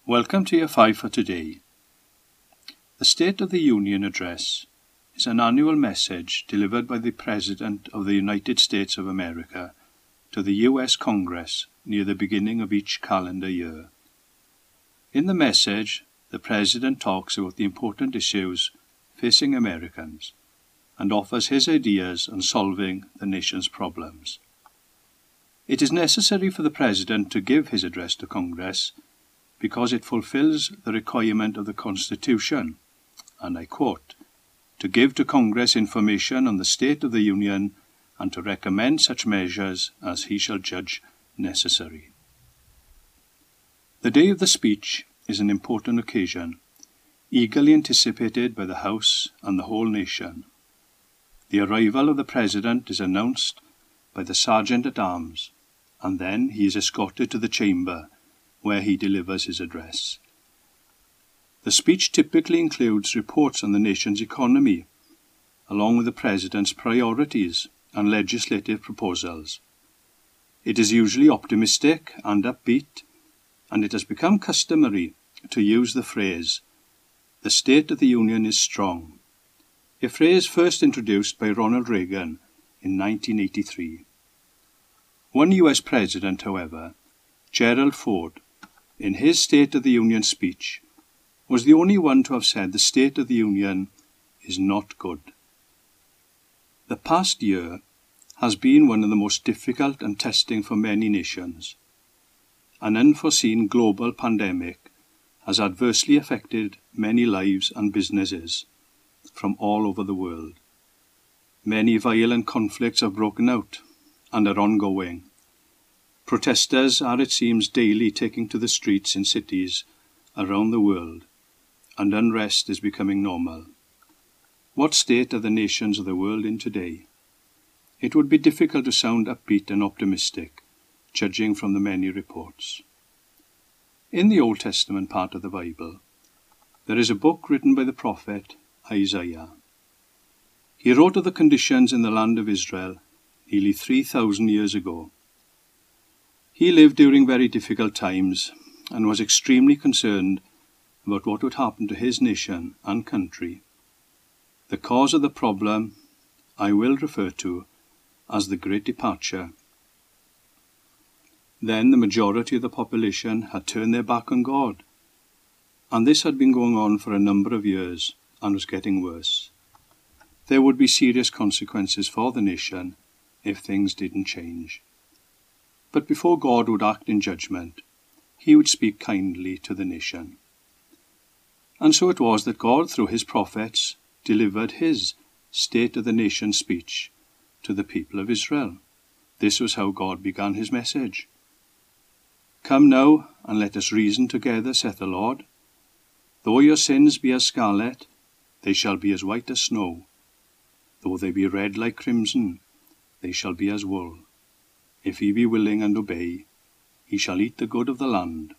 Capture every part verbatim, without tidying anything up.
Welcome to your five for today. The State of the Union Address is an annual message delivered by the President of the United States of America to the U S Congress near the beginning of each calendar year. In the message, the President talks about the important issues facing Americans and offers his ideas on solving the nation's problems. It is necessary for the President to give his address to Congress because it fulfills the requirement of the Constitution, and I quote, to give to Congress information on the state of the Union and to recommend such measures as he shall judge necessary. The day of the speech is an important occasion, eagerly anticipated by the House and the whole nation. The arrival of the President is announced by the Sergeant-at-Arms, and then he is escorted to the chamber where he delivers his address. The speech typically includes reports on the nation's economy, along with the President's priorities and legislative proposals. It is usually optimistic and upbeat, and it has become customary to use the phrase, "The State of the Union is strong," a phrase first introduced by Ronald Reagan in nineteen eighty-three. One U S President, however, Gerald Ford, in his State of the Union speech, was the only one to have said the State of the Union is not good. The past year has been one of the most difficult and testing for many nations. An unforeseen global pandemic has adversely affected many lives and businesses from all over the world. Many violent conflicts have broken out and are ongoing. Protesters are, it seems, daily taking to the streets in cities around the world, and unrest is becoming normal. What state are the nations of the world in today? It would be difficult to sound upbeat and optimistic, judging from the many reports. In the Old Testament part of the Bible, there is a book written by the prophet Isaiah. He wrote of the conditions in the land of Israel nearly three thousand years ago. He lived during very difficult times and was extremely concerned about what would happen to his nation and country. The cause of the problem I will refer to as the Great Departure. Then the majority of the population had turned their back on God, and this had been going on for a number of years and was getting worse. There would be serious consequences for the nation if things didn't change. But before God would act in judgment, he would speak kindly to the nation. And so it was that God, through his prophets, delivered his State of the Nation speech to the people of Israel. This was how God began his message. "Come now, and let us reason together, saith the Lord. Though your sins be as scarlet, they shall be as white as snow. Though they be red like crimson, they shall be as wool. If ye be willing and obey, ye shall eat the good of the land."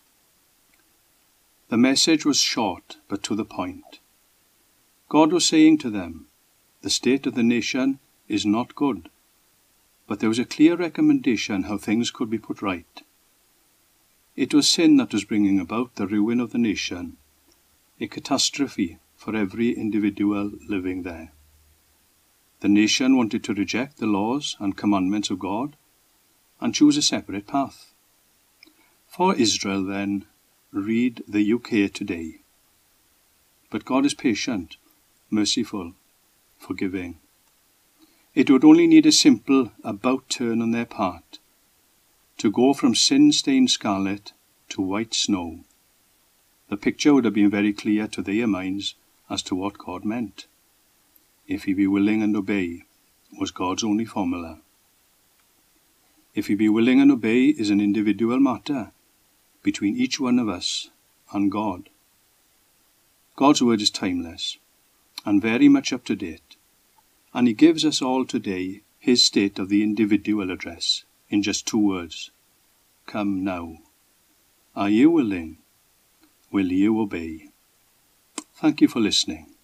The message was short, but to the point. God was saying to them, the state of the nation is not good, but there was a clear recommendation how things could be put right. It was sin that was bringing about the ruin of the nation, a catastrophe for every individual living there. The nation wanted to reject the laws and commandments of God and choose a separate path. For Israel, then, read the U K today. But God is patient, merciful, forgiving. It would only need a simple about-turn on their part to go from sin-stained scarlet to white snow. The picture would have been very clear to their minds as to what God meant. If ye be willing and obey was God's only formula. If ye be willing and obey is an individual matter between each one of us and God. God's word is timeless and very much up to date, and he gives us all today his state of the individual address in just two words. Come now. Are you willing? Will you obey? Thank you for listening.